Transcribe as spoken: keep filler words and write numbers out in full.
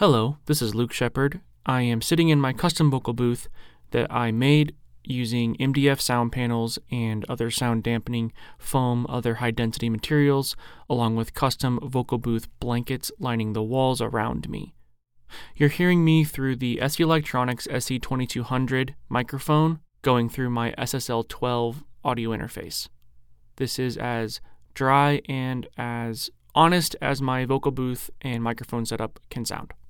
Hello, this is Luke Shepard. I am sitting in my custom vocal booth that I made using M D F sound panels and other sound dampening foam, other high-density materials, along with custom vocal booth blankets lining the walls around me. You're hearing me through the S E Electronics S E twenty-two hundred microphone going through my S S L twelve audio interface. This is as dry and as honest as my vocal booth and microphone setup can sound.